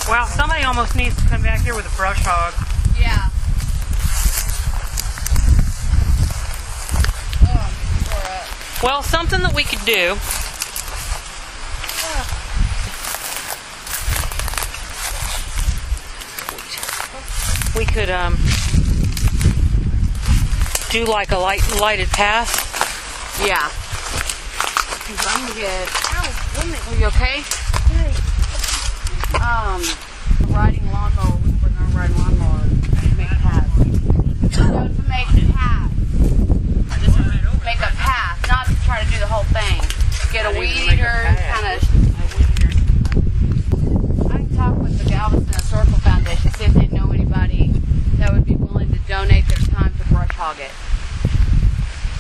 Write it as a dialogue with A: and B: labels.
A: Well, somebody almost needs to come back here with a brush hog.
B: Yeah.
A: Well, something that we could do. We could do like a lighted path.
B: Yeah. I'm gonna get. Are you okay? Riding lawnmower. We were gonna ride lawnmower to make paths. No, to make paths. Make a path, not to try to do the whole thing. Get a weed eater, kind of. I can talk with the Galveston Historical Foundation, see if they know anybody that would be willing to donate their time to brush hog it.